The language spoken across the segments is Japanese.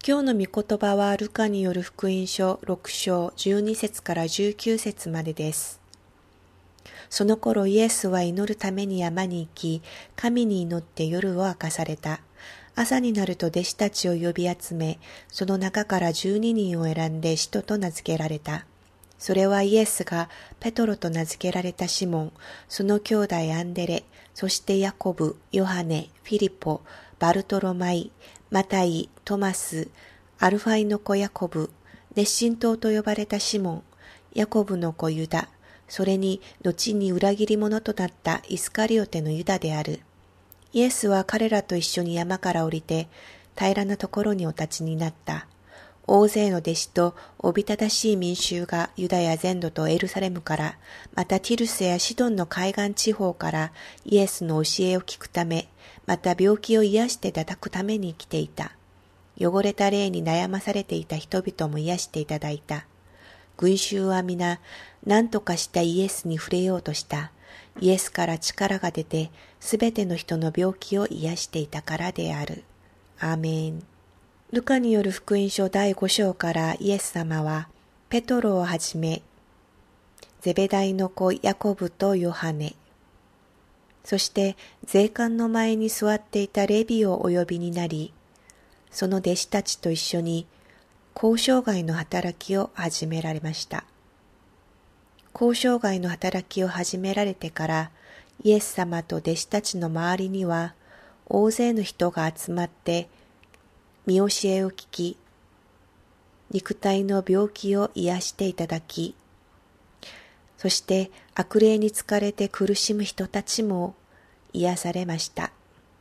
今日の御言葉はルカによる福音書6章12節から19節までです。その頃イエスは祈るために山に行き、神に祈って夜を明かされた。朝になると弟子たちを呼び集め、その中から12人を選んで使徒と名付けられた。それはイエスがペトロと名付けられたシモン、その兄弟アンデレ、そしてヤコブ、ヨハネ、フィリポ、バルトロマイ、マタイ、トマス、アルファイの子ヤコブ、熱心党と呼ばれたシモン、ヤコブの子ユダ、それに後に裏切り者となったイスカリオテのユダである。イエスは彼らと一緒に山から降りて平らなところにお立ちになった。大勢の弟子とおびただしい民衆がユダヤ全土とエルサレムから、またティルスやシドンの海岸地方からイエスの教えを聞くため、また病気を癒していただくために来ていた。汚れた霊に悩まされていた人々も癒していただいた。群衆は皆、何とかしたイエスに触れようとした。イエスから力が出て、すべての人の病気を癒していたからである。アーメン。ルカによる福音書第5章からイエス様は、ペトロをはじめ、ゼベダイの子ヤコブとヨハネ、そして税関の前に座っていたレビをお呼びになり、その弟子たちと一緒に交渉外の働きを始められました。交渉外の働きを始められてから、イエス様と弟子たちの周りには大勢の人が集まって見教えを聞き、肉体の病気を癒していただき、そして悪霊に疲れて苦しむ人たちも癒されました。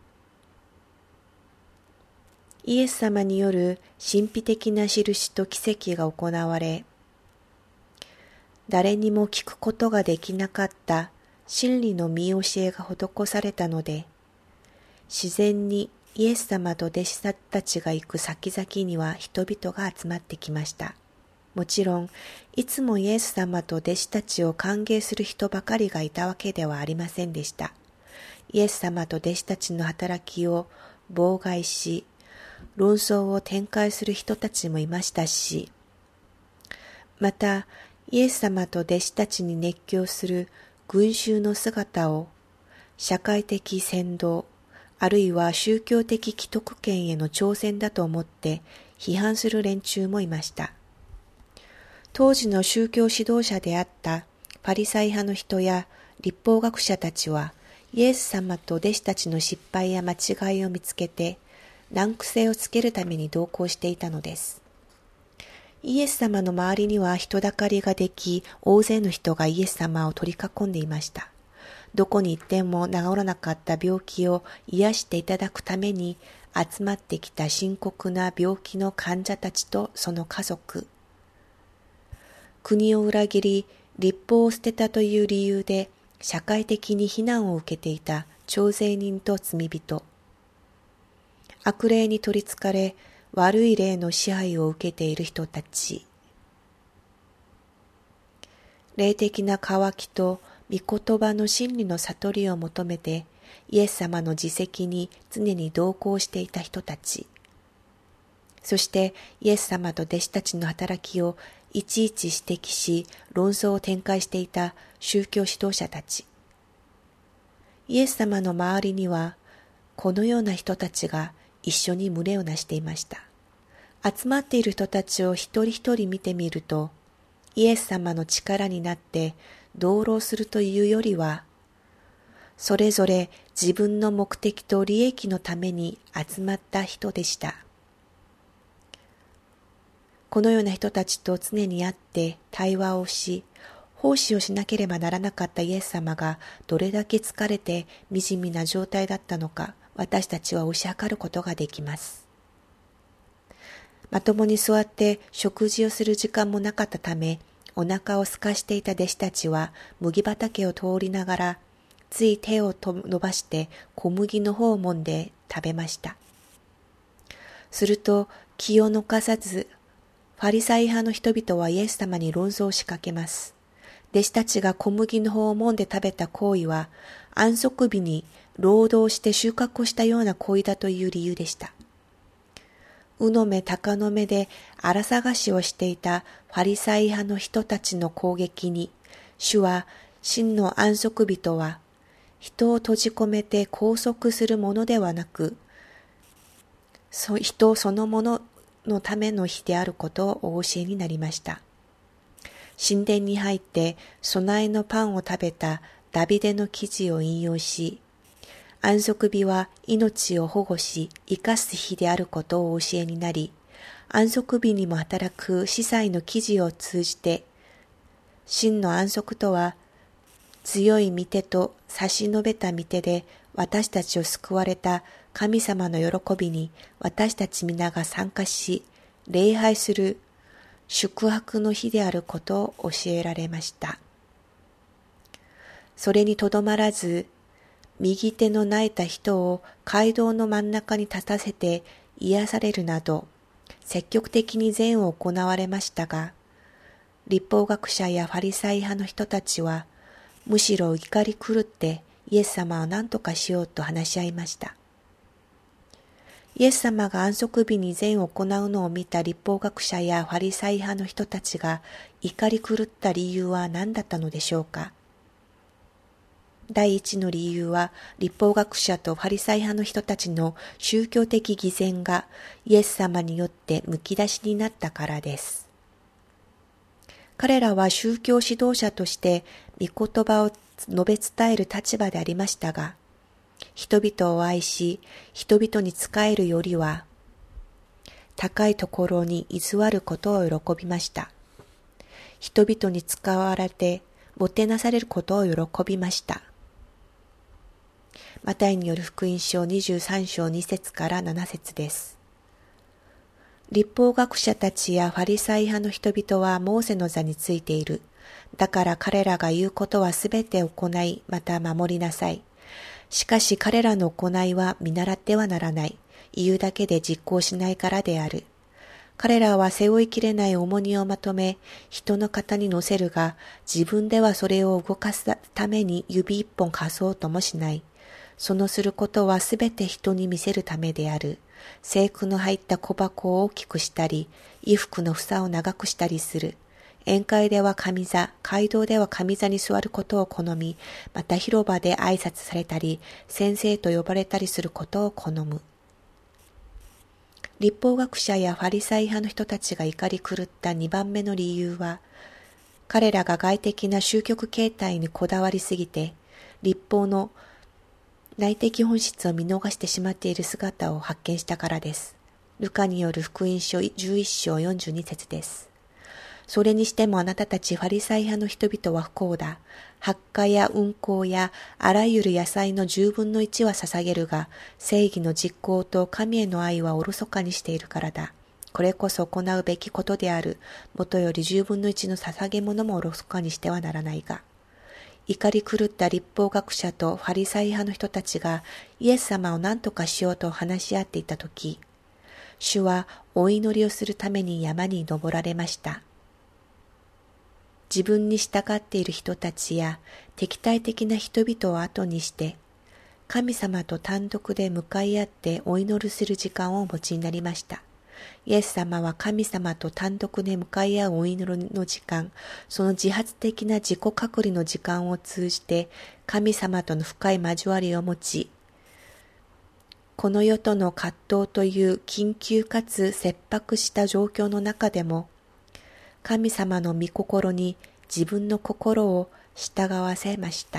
イエス様による神秘的な印と奇跡が行われ、誰にも聞くことができなかった真理の見教えが施されたので、自然にイエス様と弟子たちが行く先々には人々が集まってきました。もちろん、いつもイエス様と弟子たちを歓迎する人ばかりがいたわけではありませんでした。イエス様と弟子たちの働きを妨害し、論争を展開する人たちもいましたし、また、イエス様と弟子たちに熱狂する群衆の姿を社会的扇動、あるいは宗教的既得権への挑戦だと思って批判する連中もいました。当時の宗教指導者であったパリサイ派の人や律法学者たちは、イエス様と弟子たちの失敗や間違いを見つけて難癖をつけるために同行していたのです。イエス様の周りには人だかりができ、大勢の人がイエス様を取り囲んでいました。どこに行っても治らなかった病気を癒していただくために集まってきた深刻な病気の患者たちとその家族。国を裏切り、律法を捨てたという理由で社会的に非難を受けていた徴税人と罪人。悪霊に取りつかれ、悪い霊の支配を受けている人たち。霊的な渇きと御言葉の真理の悟りを求めて、イエス様の自責に常に同行していた人たち。そしてイエス様と弟子たちの働きをいちいち指摘し、論争を展開していた宗教指導者たち。イエス様の周りには、このような人たちが一緒に群れをなしていました。集まっている人たちを一人一人見てみると、イエス様の力になって同労するというよりは、それぞれ自分の目的と利益のために集まった人でした。このような人たちと常に会って対話をし、奉仕をしなければならなかったイエス様がどれだけ疲れて惨めな状態だったのか、私たちは推し量ることができます。まともに座って食事をする時間もなかったため、お腹を空かしていた弟子たちは麦畑を通りながら、つい手を伸ばして小麦の方を揉んで食べました。すると気を抜かさず、ファリサイ派の人々はイエス様に論争を仕掛けます。弟子たちが小麦の方を揉んで食べた行為は、安息日に労働して収穫をしたような行為だという理由でした。 鵜の目鷹の目で荒探しをしていたファリサイ派の人たちの攻撃に、主は真の安息日とは、人を閉じ込めて拘束するものではなく、人そのもののための日であることをお教えになりました。神殿に入って備えのパンを食べたダビデの記事を引用し、安息日は命を保護し生かす日であることをお教えになり、安息日にも働く司祭の記事を通じて、真の安息とは強い御手と差し伸べた御手で私たちを救われた神様の喜びに私たち皆が参加し、礼拝する宿泊の日であることを教えられました。それにとどまらず、右手の泣いた人を街道の真ん中に立たせて癒されるなど、積極的に善を行われましたが、律法学者やファリサイ派の人たちは、むしろ怒り狂ってイエス様を何とかしようと話し合いました。イエス様が安息日に善を行うのを見た律法学者やファリサイ派の人たちが怒り狂った理由は何だったのでしょうか。第一の理由は、律法学者とファリサイ派の人たちの宗教的偽善がイエス様によってむき出しになったからです。彼らは宗教指導者として御言葉を述べ伝える立場でありましたが、人々を愛し、人々に仕えるよりは、高いところに居座ることを喜びました。人々に使われて、もてなされることを喜びました。マタイによる福音書23章2節から7節です。律法学者たちやファリサイ派の人々はモーセの座についている。だから彼らが言うことはすべて行い、また守りなさい。しかし彼らの行いは見習ってはならない。言うだけで実行しないからである。彼らは背負いきれない重荷をまとめ、人の肩に乗せるが、自分ではそれを動かすために指一本貸そうともしない。そのすることはすべて人に見せるためである。細工の入った小箱を大きくしたり、衣服の房を長くしたりする。宴会では上座、街道では上座に座ることを好み、また広場で挨拶されたり、先生と呼ばれたりすることを好む。律法学者やファリサイ派の人たちが怒り狂った2番目の理由は、彼らが外的な宗教形態にこだわりすぎて、律法の内的本質を見逃してしまっている姿を発見したからです。ルカによる福音書11章42節です。それにしてもあなたたちファリサイ派の人々は不幸だ。発火や運行やあらゆる野菜の10分の1は捧げるが、正義の実行と神への愛はおろそかにしているからだ。これこそ行うべきことである。もとより10分の1の捧げ物もおろそかにしてはならないが。怒り狂った律法学者とファリサイ派の人たちがイエス様を何とかしようと話し合っていたとき、主はお祈りをするために山に登られました。自分に従っている人たちや敵対的な人々を後にして、神様と単独で向かい合ってお祈りする時間をお持ちになりました。イエス様は神様と単独で向かい合うお祈りの時間、その自発的な自己隔離の時間を通じて神様との深い交わりを持ち、この世との葛藤という緊急かつ切迫した状況の中でも、神様の御心に自分の心を従わせました。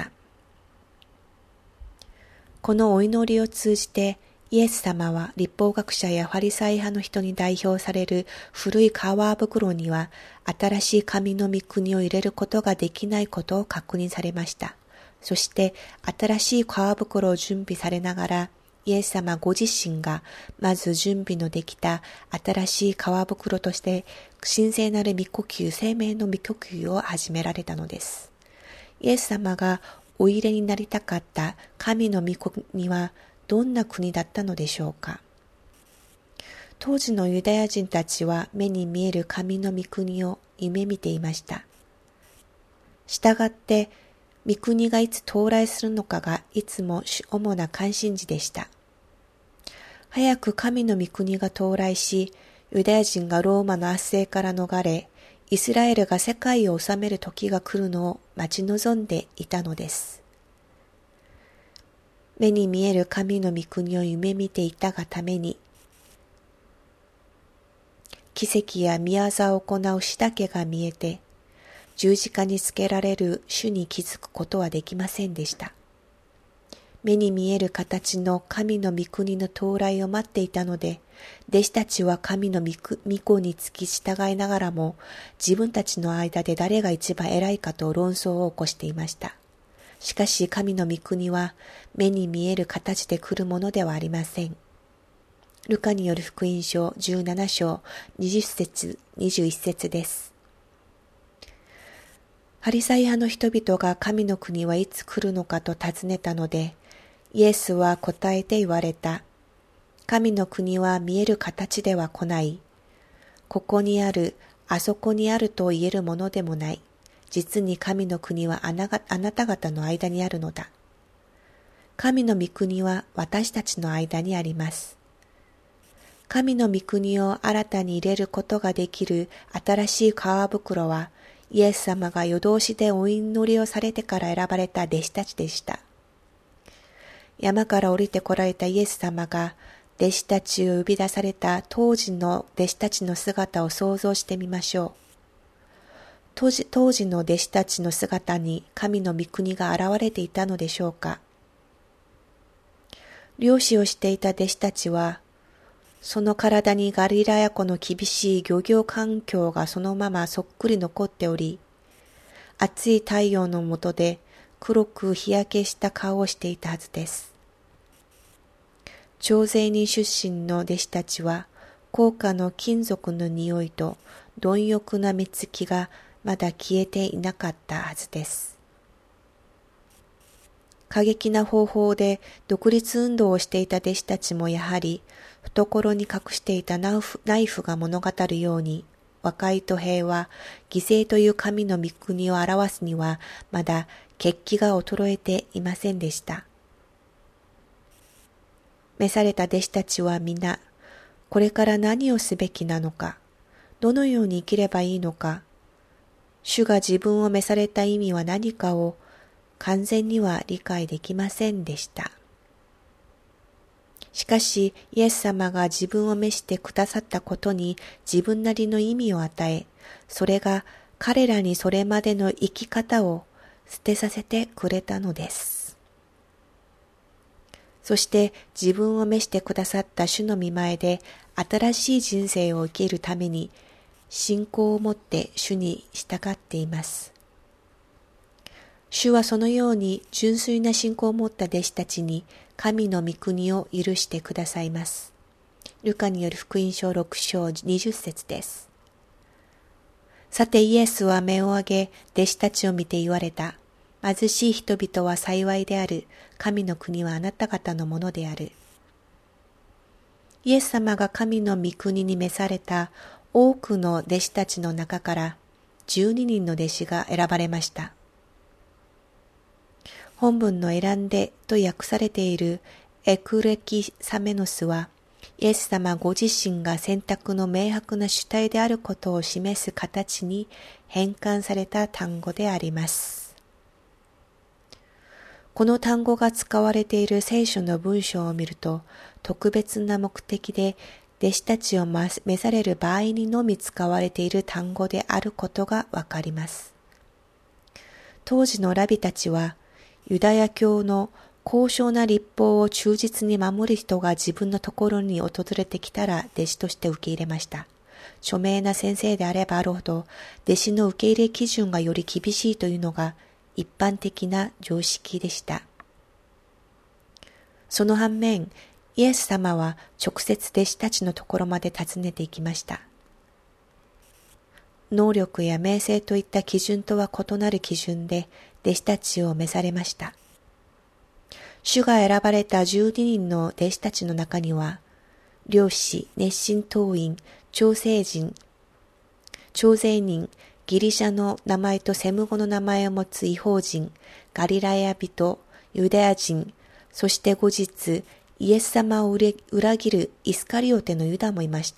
このお祈りを通じて、イエス様は律法学者やファリサイ派の人に代表される古い革袋には新しい神の御国を入れることができないことを確認されました。そして新しい革袋を準備されながら、イエス様ご自身がまず準備のできた新しい革袋として神聖なる御呼吸、生命の御呼吸を始められたのです。イエス様がお入れになりたかった神の御国はどんな国だったのでしょうか。当時のユダヤ人たちは目に見える神の御国を夢見ていました。したがって御国がいつ到来するのかがいつも主な関心事でした。 早く神の御国が到来し、ユダヤ人がローマの圧政から逃れ、イスラエルが世界を治める時が来るのを待ち望んでいたのです。目に見える神の御国を夢見ていたがために、奇跡や宮業を行う死だけが見えて、十字架につけられる主に気づくことはできませんでした。目に見える形の神の御国の到来を待っていたので、弟子たちは神の御子につき従いながらも、自分たちの間で誰が一番偉いかと論争を起こしていました。しかし神の御国は目に見える形で来るものではありません。ルカによる福音書17章20節21節です。パリサイ派の人々が神の国はいつ来るのかと尋ねたので、イエスは答えて言われた。神の国は見える形では来ない。ここにある、あそこにあると言えるものでもない。実に神の国はあなた方の間にあるのだ。神の御国は私たちの間にあります。神の御国を新たに入れることができる新しい皮袋は、イエス様が夜通しでお祈りをされてから選ばれた弟子たちでした。山から降りてこられたイエス様が、弟子たちを呼び出された当時の弟子たちの姿を想像してみましょう。当時の弟子たちの姿に神の御国が現れていたのでしょうか。漁師をしていた弟子たちは、その体にガリラヤ湖の厳しい漁業環境がそのままそっくり残っており、暑い太陽の下で黒く日焼けした顔をしていたはずです。徴税人出身の弟子たちは、高価の金属の匂いと貪欲な目つきがまだ消えていなかったはずです。過激な方法で独立運動をしていた弟子たちもやはり、懐に隠していたナイフが物語るように、和解と平和、犠牲という神の御国を表すには、まだ血気が衰えていませんでした。召された弟子たちは皆、これから何をすべきなのか、どのように生きればいいのか、主が自分を召された意味は何かを完全には理解できませんでした。しかし、イエス様が自分を召してくださったことに自分なりの意味を与え、それが彼らにそれまでの生き方を捨てさせてくれたのです。そして自分を召してくださった主の御前で新しい人生を生きるために信仰を持って主に従っています。主はそのように純粋な信仰を持った弟子たちに神の御国を許してくださいます。ルカによる福音書6章20節です。さてイエスは目を上げ弟子たちを見て言われた。貧しい人々は幸いである。神の国はあなた方のものである。イエス様が神の御国に召された多くの弟子たちの中から12人の弟子が選ばれました。本文の選んでと訳されているエクレキサメノスは、イエス様ご自身が選択の明白な主体であることを示す形に変換された単語であります。この単語が使われている聖書の文章を見ると、特別な目的で弟子たちを召される場合にのみ使われている単語であることがわかります。当時のラビたちは、ユダヤ教の高尚な律法を忠実に守る人が自分のところに訪れてきたら弟子として受け入れました。著名な先生であればあるほど、弟子の受け入れ基準がより厳しいというのが一般的な常識でした。その反面、イエス様は直接弟子たちのところまで訪ねていきました。能力や名声といった基準とは異なる基準で弟子たちを召されました。主が選ばれた12人の弟子たちの中には、漁師、熱心党員、徴税人、ギリシャの名前とセム語の名前を持つ異邦人、ガリラヤ人、ユダヤ人、そして後日、 イエス様を裏切るイスカリオテのユダもいました。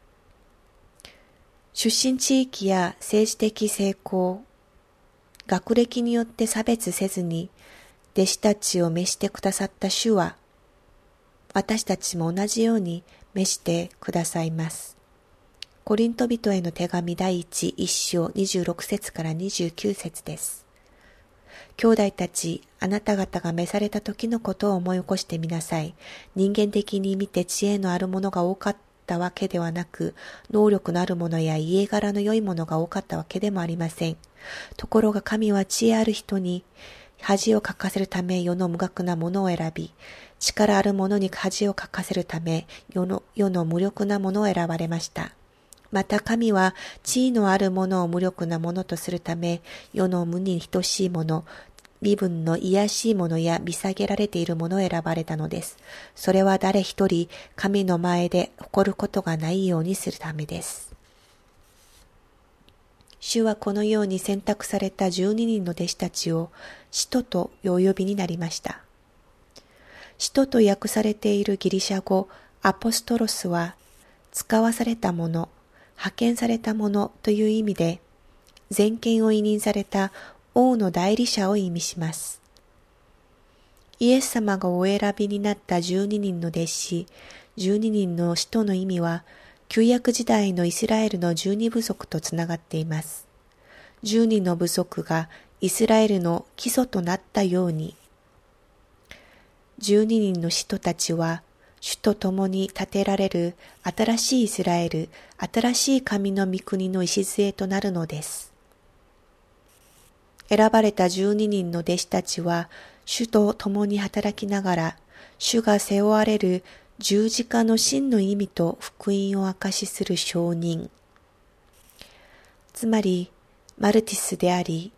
出身地域や政治的成功、学歴によって差別せずに弟子たちを召してくださった主は、私たちも同じように召してくださいます。コリント人への手紙第1章26節から29節です。兄弟たち、あなた方が召された時のことを思い起こしてみなさい。人間的に見て知恵のあるものが多かったわけではなく、能力のあるものや家柄の良いものが多かったわけでもありません。ところが神は知恵ある人に恥をかかせるため世の無学なものを選び、力ある者に恥をかかせるため世の無力なものを選ばれました。また神は地位のあるものを無力なものとするため、世の無に等しいもの、身分の卑しいものや見下げられているものを選ばれたのです。それは誰一人神の前で誇ることがないようにするためです。主はこのように選択された12人の弟子たちを使徒とお呼びになりました。使徒と訳されているギリシャ語アポストロスは、使わされたもの、派遣されたものという意味で、全権を委任された王の代理者を意味します。イエス様がお選びになった12人の弟子、12人の使徒の意味は、旧約時代のイスラエルの12部族とつながっています。10人の部族がイスラエルの基礎となったように、12人の使徒たちは、主と共に建てられる新しいイスラエル、新しい神の御国の礎となるのです。選ばれた12人の弟子たちは、主と共に働きながら、主が背負われる十字架の真の意味と福音を証しする証人、つまりマルティスであり、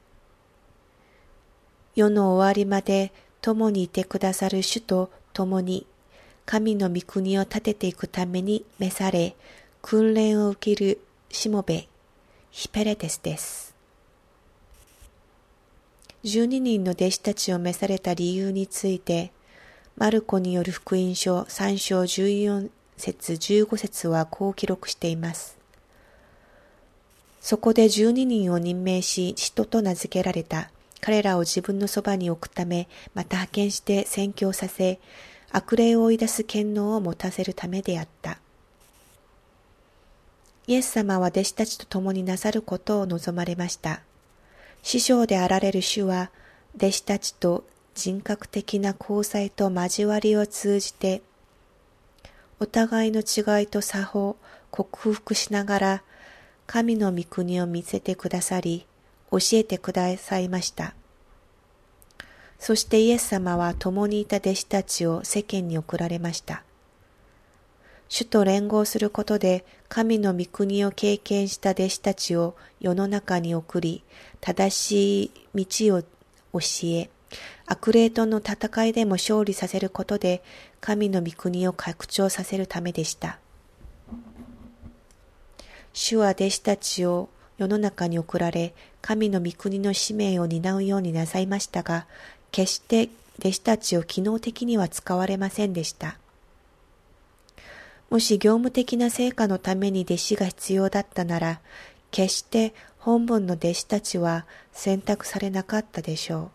世の終わりまで共にいてくださる主と共に神の御国を建てていくために召され、訓練を受けるしもべ、ヒペレテスです。12人の弟子たちを召された理由について、マルコによる福音書3章14節15節はこう記録しています。そこで12人を任命し、使徒と名付けられた。彼らを自分のそばに置くため、また派遣して宣教させ、悪霊を追い出す権能を持たせるためであった。イエス様は弟子たちと共になさることを望まれました。師匠であられる主は、弟子たちと人格的な交際と交わりを通じて、お互いの違いと差を克服しながら、神の御国を見せてくださり、教えてくださいました。そしてイエス様は共にいた弟子たちを世間に送られました。主と連合することで神の御国を経験した弟子たちを世の中に送り、正しい道を教え、悪霊との戦いでも勝利させることで神の御国を拡張させるためでした。主は弟子たちを世の中に送られ、神の御国の使命を担うようになさいましたが、決して弟子たちを機能的には使われませんでした。もし業務的な成果のために弟子が必要だったなら、決して本文の弟子たちは選択されなかったでしょ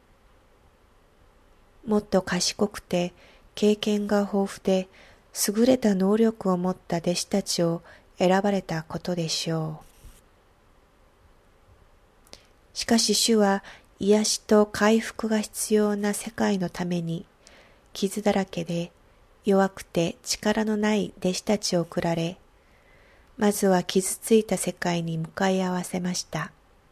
う。もっと賢くて、経験が豊富で、優れた能力を持った弟子たちを選ばれたことでしょう。しかし主は癒しと回復が必要な世界のために、傷だらけで弱くて力のない弟子たちを送られ、まずは傷ついた世界に向かい合わせました。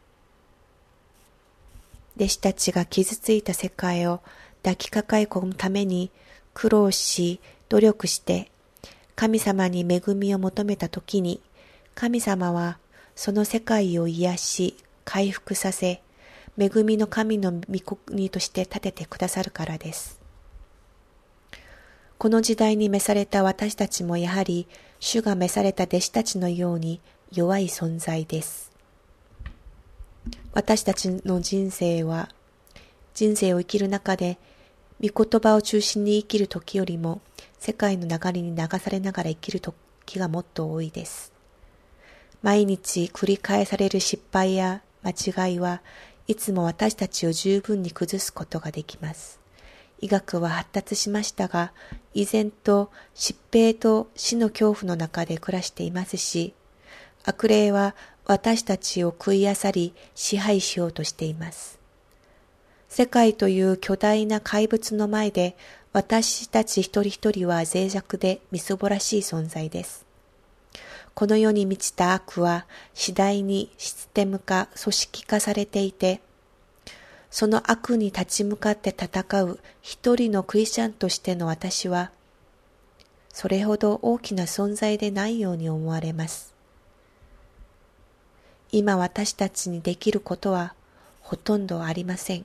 弟子たちが傷ついた世界を抱きかかえ込むために苦労し、努力して、神様に恵みを求めたときに、神様はその世界を癒し、回復させ、恵みの神の御国として立ててくださるからです。この時代に召された私たちもやはり、主が召された弟子たちのように弱い存在です。私たちの人生を生きる中で、 御言葉を中心に生きる時よりも、世界の流れに流されながら生きる時がもっと多いです。毎日繰り返される失敗や間違いはいつも私たちを十分に崩すことができます。医学は発達しましたが、依然と疾病と死の恐怖の中で暮らしていますし、悪霊は私たちを食い漁り支配しようとしています。世界という巨大な怪物の前で、私たち一人一人は脆弱でみすぼらしい存在です。この世に満ちた悪は次第にシステム化、組織化されていて、その悪に立ち向かって戦う一人のクリスチャンとしての私は、それほど大きな存在でないように思われます。今私たちにできることはほとんどありません。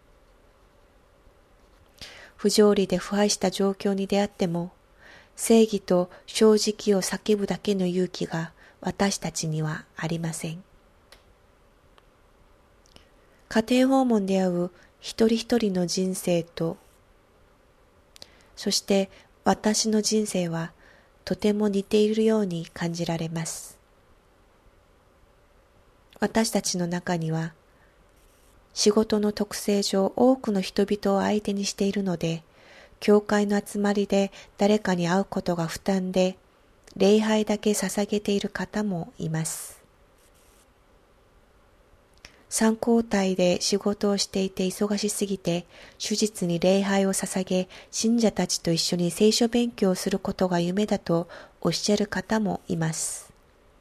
不条理で腐敗した状況に出会っても、正義と正直を叫ぶだけの勇気が私たちにはありません。家庭訪問で会う一人一人の人生と、そして私の人生はとても似ているように感じられます。私たちの中には、仕事の特性上多くの人々を相手にしているので、教会の集まりで誰かに会うことが負担で、礼拝だけ捧げている方もいます。3交代で仕事をしていて忙しすぎて、主日に礼拝を捧げ、信者たちと一緒に聖書勉強をすることが夢だとおっしゃる方もいます。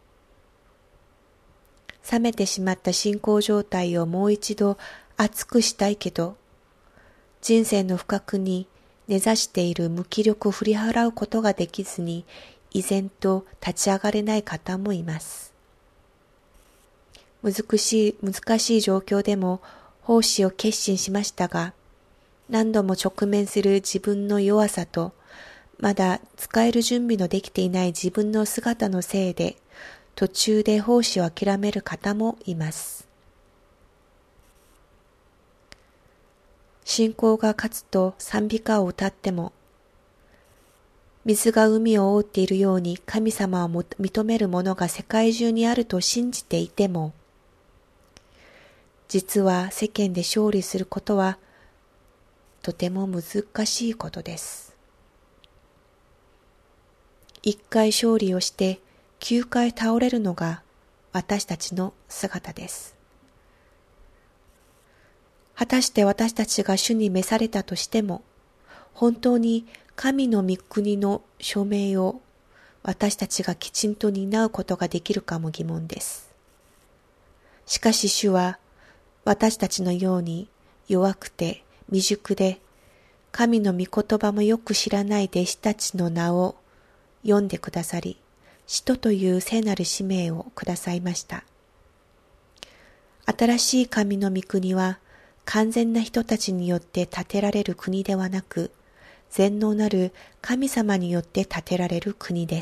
冷めてしまった信仰状態をもう一度熱くしたいけど、人生の深くに根ざしている無気力を振り払うことができずに、依然と立ち上がれない方もいます。難しい状況でも奉仕を決心しましたが、何度も直面する自分の弱さと、まだ使える準備のできていない自分の姿のせいで、途中で奉仕を諦める方もいます。信仰が勝つと賛美歌を歌っても、水が海を覆っているように神様を認める者が世界中にあると信じていても、実は世間で勝利することはとても難しいことです。一回勝利をして9回倒れるのが私たちの姿です。果たして私たちが主に召されたとしても、本当に神の御国の署名を私たちがきちんと担うことができるかも疑問です。しかし主は私たちのように弱くて未熟で、神の御言葉もよく知らない弟子たちの名を読んでくださり、使徒という聖なる使命をくださいました。新しい神の御国は、完全な人たちによって建てられる国ではなく、全能なる神様によって建てられる国です。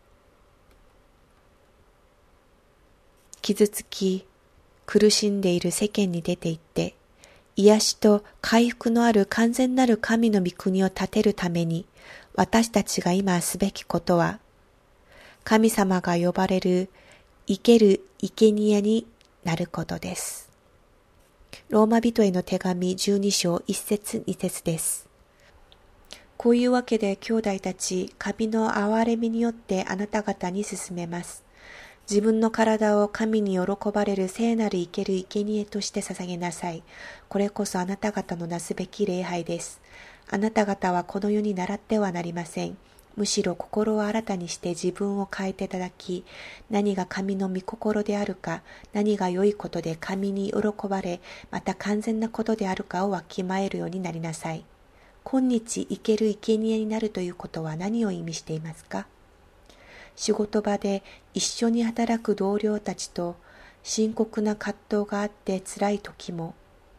傷つき、苦しんでいる世間に出て行って、癒しと回復のある完全なる神の御国を建てるために、私たちが今すべきことは、神様が呼ばれる生ける生贄になることです。ローマ人への手紙12章1節2節です。こういうわけで兄弟たち、神の憐れみによってあなた方に勧めます。自分の体を神に喜ばれる聖なる生ける生贄として捧げなさい。これこそあなた方のなすべき礼拝です。あなた方はこの世に倣ってはなりません。むしろ心を新たにして自分を変えていただき、何が神の御心であるか、何が良いことで神に喜ばれ、また完全なことであるかをわきまえるようになりなさい。今日生ける生贄になるということは何を意味していますか？仕事場で一緒に働く同僚たちと深刻な葛藤があって辛い時も、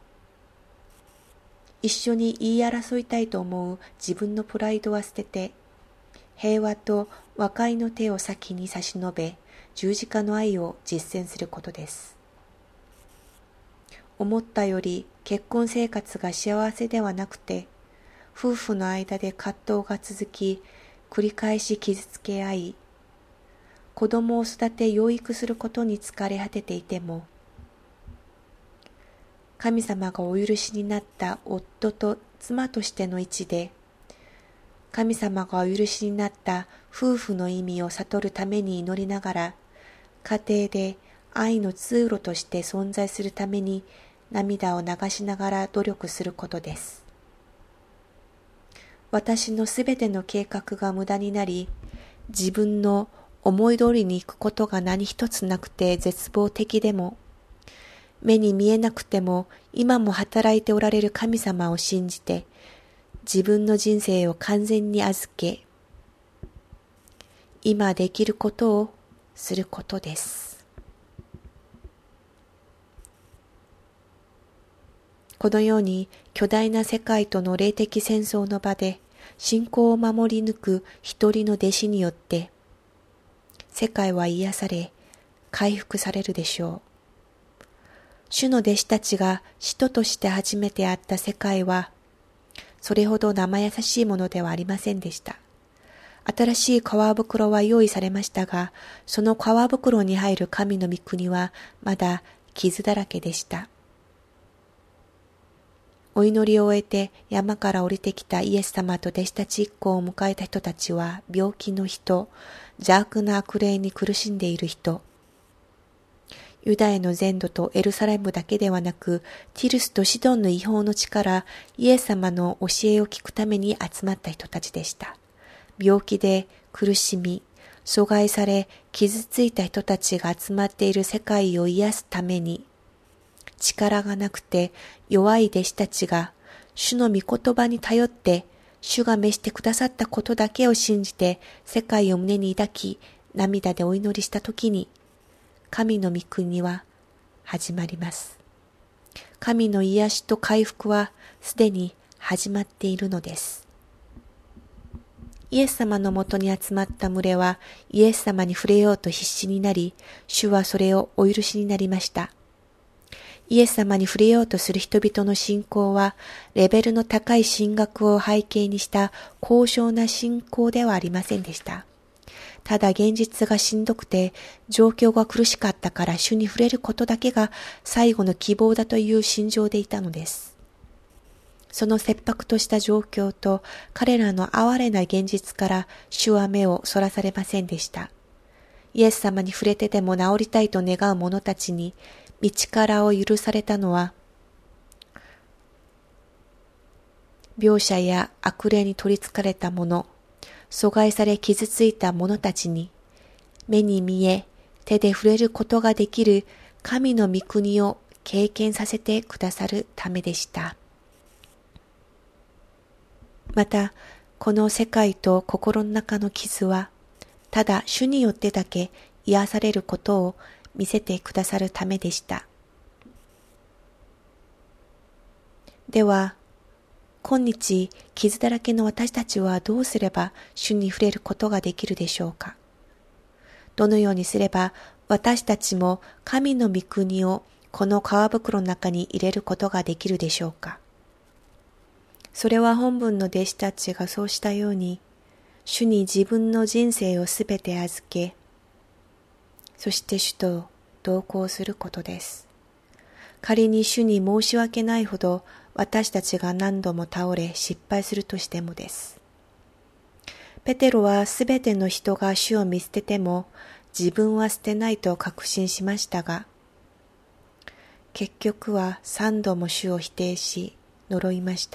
一緒に言い争いたいと思う自分のプライドは捨てて、平和と和解の手を先に差し伸べ、十字架の愛を実践することです。思ったより結婚生活が幸せではなくて、 夫婦の間で葛藤が続き、繰り返し傷つけ合い、子供を育て養育することに疲れ果てていても、神様がお許しになった夫と妻としての位置で、神様がお許しになった夫婦の意味を悟るために祈りながら、家庭で愛の通路として存在するために涙を流しながら努力することです。私のすべての計画が無駄になり、自分の思い通りに行くことが何一つなくて絶望的でも、目に見えなくても今も働いておられる神様を信じて、自分の人生を完全に預け、今できることをすることです。このように巨大な世界との霊的戦争の場で信仰を守り抜く一人の弟子によって世界は癒され回復されるでしょう。主の弟子たちが使徒として初めて会った世界はそれほど生優しいものではありませんでした。新しい皮袋は用意されましたが、その皮袋に入る神の御国はまだ傷だらけでした。お祈りを終えて山から降りてきたイエス様と弟子たち一行を迎えた人たちは病気の人、邪悪な悪霊に苦しんでいる人、ユダヤの全土とエルサレムだけではなく、ティルスとシドンの違法の地からイエス様の教えを聞くために集まった人たちでした。病気で苦しみ、阻害され傷ついた人たちが集まっている世界を癒すために、力がなくて弱い弟子たちが主の御言葉に頼って主が召してくださったことだけを信じて世界を胸に抱き涙でお祈りしたときに神の御国は始まります。神の癒しと回復はすでに始まっているのです。イエス様のもとに集まった群れはイエス様に触れようと必死になり、主はそれをお許しになりました。イエス様に触れようとする人々の信仰は、レベルの高い神学を背景にした高尚な信仰ではありませんでした。ただ現実がしんどくて、状況が苦しかったから主に触れることだけが最後の希望だという心情でいたのです。その切迫とした状況と彼らの哀れな現実から主は目をそらされませんでした。イエス様に触れてでも治りたいと願う者たちに、道からを許されたのは、病者や悪霊に取りつかれた者、阻害され傷ついた者たちに、目に見え、手で触れることができる神の御国を経験させてくださるためでした。また、この世界と心の中の傷は、ただ主によってだけ癒されることを見せてくださるためでした。では、今日傷だらけの私たちはどうすれば主に触れることができるでしょうか。どのようにすれば私たちも神の御国をこの皮袋の中に入れることができるでしょうか。それは本文の弟子たちがそうしたように、主に自分の人生をすべて預け、そして主と同行することです。仮に主に申し訳ないほど私たちが何度も倒れ失敗するとしてもです。ペテロはすべての人が主を見捨てても自分は捨てないと確信しましたが、結局は3度も主を否定し呪いました。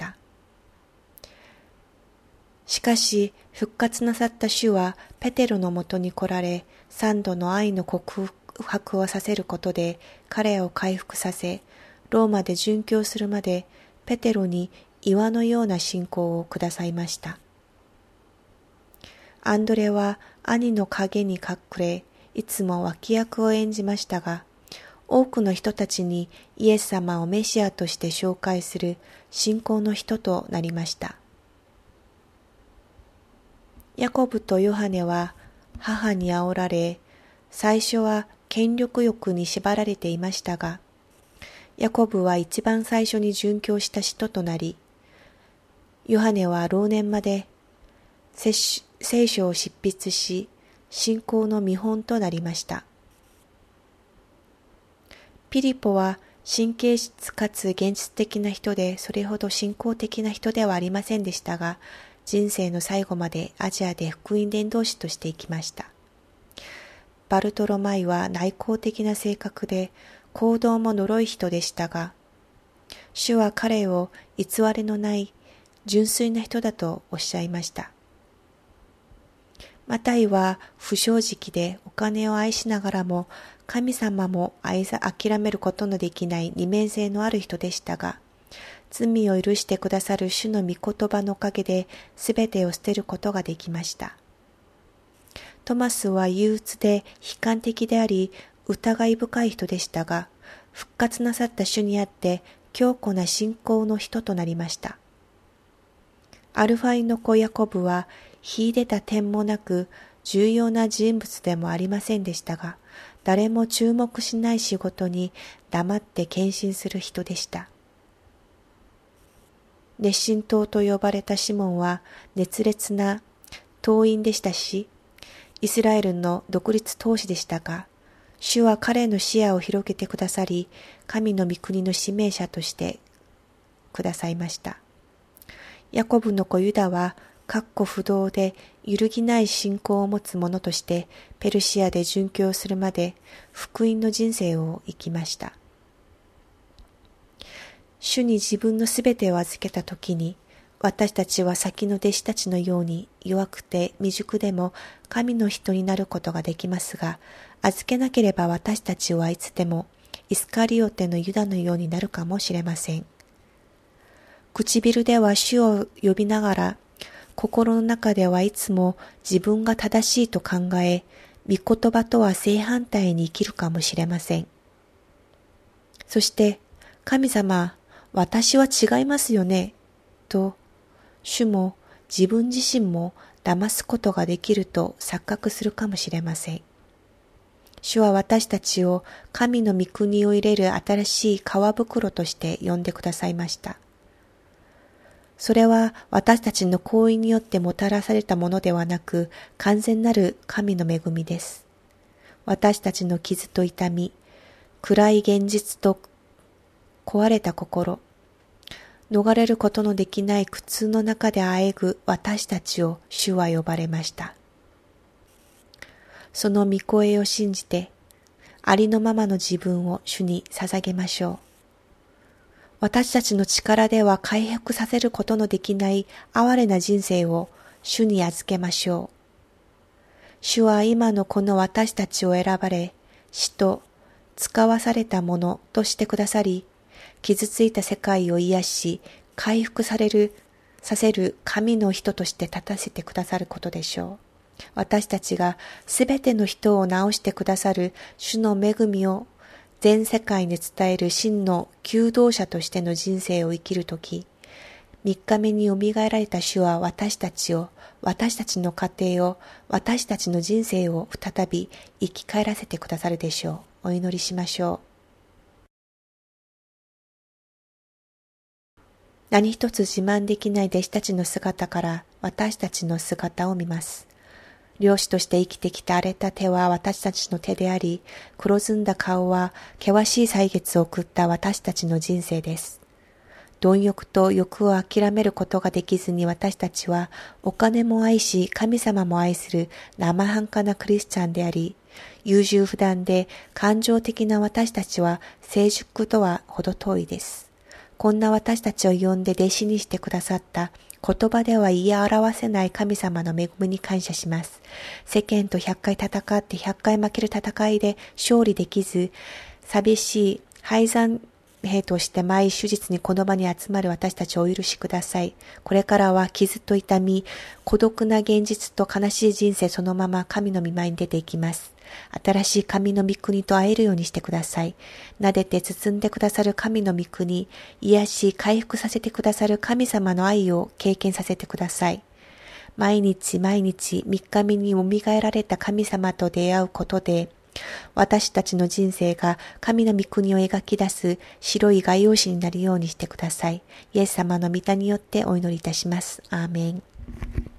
しかし復活なさった主はペテロのもとに来られ、3度の愛の告白をさせることで彼を回復させ、ローマで殉教するまでペテロに岩のような信仰をくださいました。アンドレは兄の影に隠れ、いつも脇役を演じましたが、多くの人たちにイエス様をメシアとして紹介する信仰の人となりました。ヤコブとヨハネは母に煽られ、最初は権力欲に縛られていましたが、ヤコブは一番最初に殉教した人となり、 ヨハネは老年まで聖書を執筆し、信仰の見本となりました。ピリポは神経質かつ現実的な人で、それほど信仰的な人ではありませんでしたが、人生の最後までアジアで福音伝道師として生きました。バルトロマイは内向的な性格で、行動も脆い人でしたが、主は彼を偽りのない純粋な人だとおっしゃいました。マタイは不正直でお金を愛しながらも神様も諦めることのできない二面性のある人でしたが、罪を許してくださる主の御言葉のおかげで全てを捨てることができました。トマスは憂鬱で悲観的であり疑い深い人でしたが、復活なさった主にあって強固な信仰の人となりました。アルファイの子ヤコブは秀でた点もなく重要な人物でもありませんでしたが、誰も注目しない仕事に黙って献身する人でした。熱心党と呼ばれたシモンは熱烈な党員でしたし、イスラエルの独立闘士でしたが、主は彼の視野を広げてくださり、神の御国の指名者としてくださいました。ヤコブの子ユダは確固不動で揺るぎない信仰を持つ者としてペルシアで殉教するまで福音の人生を生きました。主に自分のすべてを預けたときに、私たちは先の弟子たちのように弱くて未熟でも神の人になることができますが、預けなければ私たちはいつでもイスカリオテのユダのようになるかもしれません。唇では主を呼びながら、心の中ではいつも自分が正しいと考え、御言葉とは正反対に生きるかもしれません。そして、神様、私は違いますよね、と、主も自分自身も騙すことができると錯覚するかもしれません。主は私たちを神の御国を入れる新しい皮袋として呼んでくださいました。それは私たちの行為によってもたらされたものではなく、完全なる神の恵みです。私たちの傷と痛み、暗い現実と壊れた心、逃れることのできない苦痛の中であえぐ私たちを主は呼ばれました。その御声を信じて、ありのままの自分を主に捧げましょう。私たちの力では回復させることのできない哀れな人生を主に預けましょう。主は今のこの私たちを選ばれ、死と使わされたものとしてくださり、傷ついた世界を癒し、回復させる神の人として立たせてくださることでしょう。私たちがすべての人を治してくださる主の恵みを全世界に伝える真の求道者としての人生を生きるとき、3日目によみがえられた主は私たちを、私たちの家庭を、私たちの人生を再び生き返らせてくださるでしょう。お祈りしましょう。何一つ自慢できない弟子たちの姿から私たちの姿を見ます。漁師として生きてきた荒れた手は私たちの手であり、黒ずんだ顔は険しい歳月を送った私たちの人生です。貪欲と欲を諦めることができずに私たちはお金も愛し神様も愛する生半可なクリスチャンであり、優柔不断で感情的な私たちは成熟とは程遠いです。こんな私たちを呼んで弟子にしてくださった言葉では言い表せない神様の恵みに感謝します。世間と100回戦って100回負ける戦いで勝利できず、寂しい敗残兵として毎手術にこの場に集まる私たちをお許しください。これからは傷と痛み、孤独な現実と悲しい人生そのまま神の御前に出ていきます。新しい神の御国と会えるようにしてください。撫でて包んでくださる神の御国、癒し、回復させてくださる神様の愛を経験させてください。毎日毎日3日目によみがえられた神様と出会うことで、 私たちの人生が神の御国を描き出す白い画用紙になるようにしてください。イエス様の御名によってお祈りいたします。アーメン。